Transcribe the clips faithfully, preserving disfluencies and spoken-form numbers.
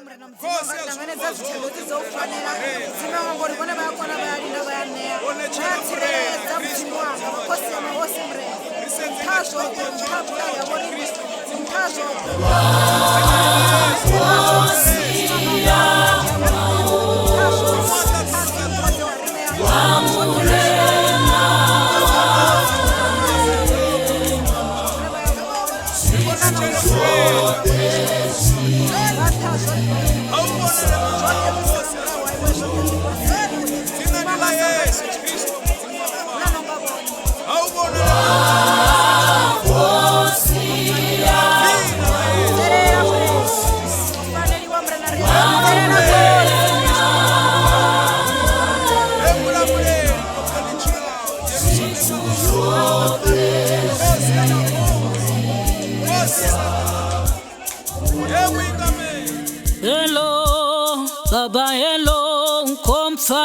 Hello, Baba, hello, Nkomfa.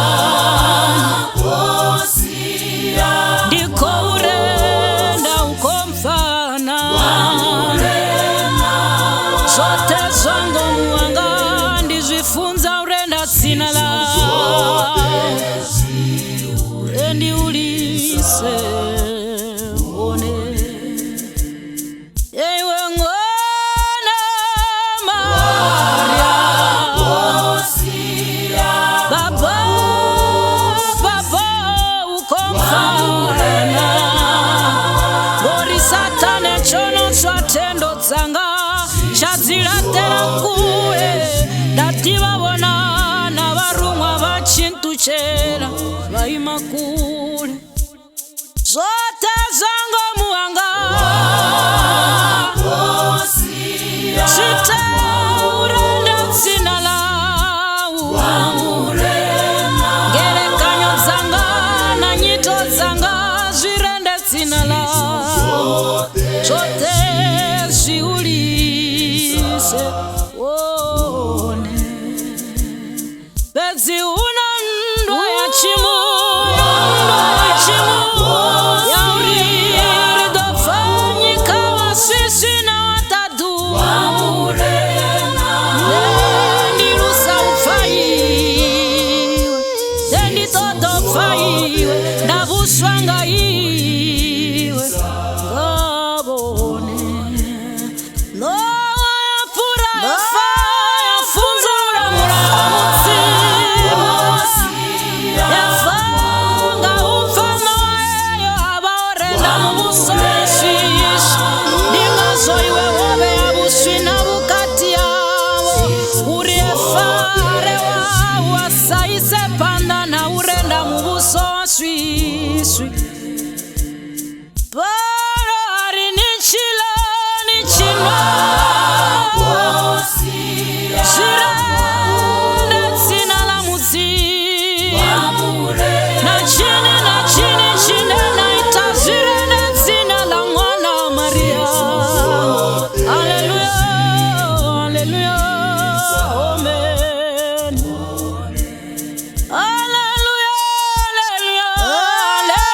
Ndiko urenda Nkomfana. Zote zangu muanga ndizifunza urenda sina la. Endi ulise one. Ewe ngwana Maria. Baba, Baba, Ukomfana. Gori satane chono swatendo tsanga. Shaziratera kure. Dativa bona na varumwa vachintu chera. Vaima kule. Zote zango muanga. Sita urenda sina lau. Gere kanyo zanga na nyito zanga zirende sina lau. Zote ziulise one. Bezi una ndo ya chimu. Swanga iwe gabone no fura fire funzura muramutsi ya fanga ufano yo abaorenda mubusoshi dingazo iwe wobe abuswina bukati yabo uri fare wa wasaise panda na urenda mubusoshi. Parari nichila nichina Shiranda sina la muzi Na chini na chini chini na itaziranda sina la mwana Maria. Hallelujah, hallelujah, amen. Hallelujah, hallelujah.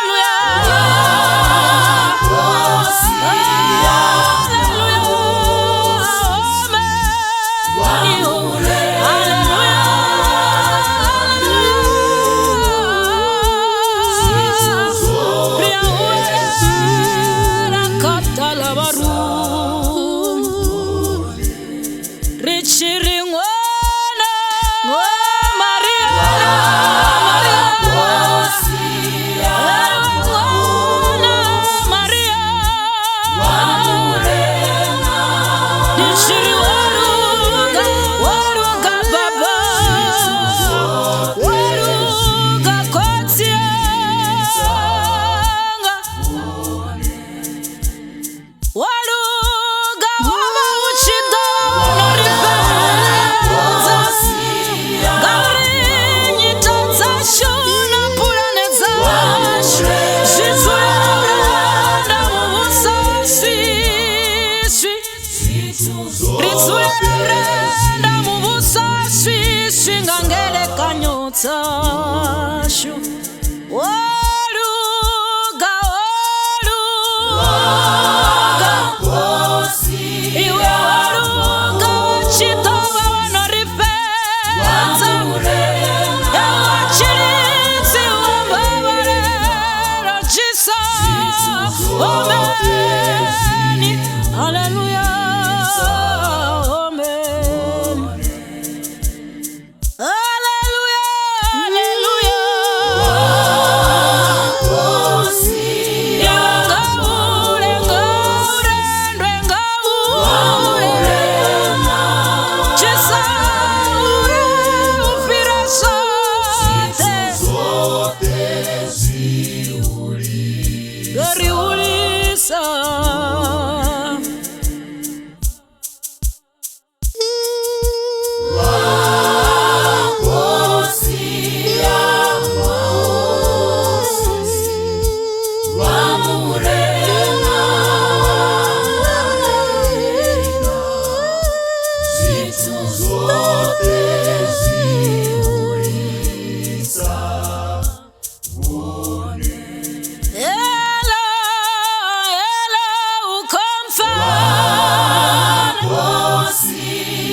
Tashu Waruga Waruga Iwe Waruga Chitoba wano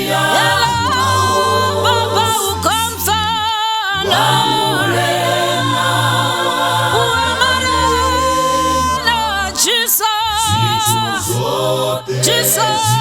Baba uko mfano Jesus, Jesus.